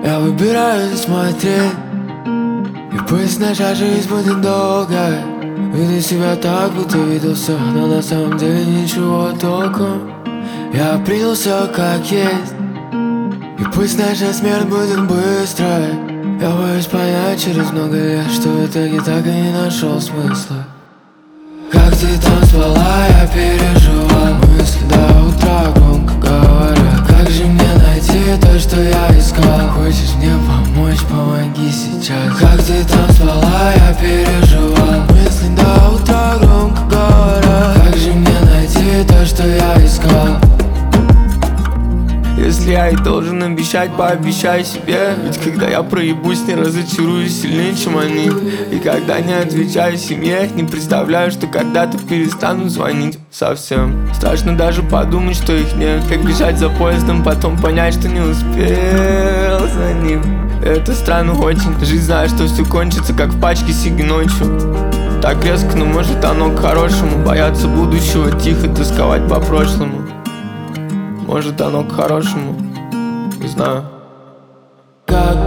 Я выбираю смотреть, и пусть наша жизнь будет долгой. Веду себя так, будто видел все, но на самом деле ничего толком. Я принял все как есть, и пусть наша смерть будет быстрой. Я боюсь понять через много лет, что в итоге так и не нашел смысла. Как ты там спала, я переживал мысли до утра, громко говоря. Как же мне найти то, что я искал? Хочешь мне помочь, помоги сейчас. Как ты там спала, я переживал мысли до утра, громко говоря. Как же мне найти то, что я искал? Если я и должен обещать, пообещай себе. Ведь когда я проебусь, не разочаруюсь сильнее, чем они. И когда не отвечаю семье, не представляю, что когда-то перестанут звонить совсем. Страшно даже подумать, что их нет. Как бежать за поездом, потом понять, что не успел за ним. Это странно очень. Жизнь знает, что все кончится, как в пачке сиги ночью. Так резко, но может оно к хорошему. Бояться будущего, тихо тосковать по прошлому. Может оно к хорошему, не знаю. Как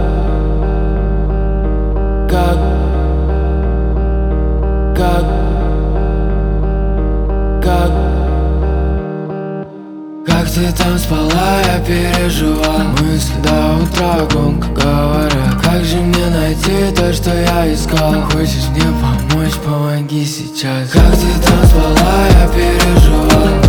ты там спала, я переживал мысли до утра, громко говоря. Как же мне найти то, что я искал? Хочешь мне помочь, помоги сейчас. Как ты там спала, я переживал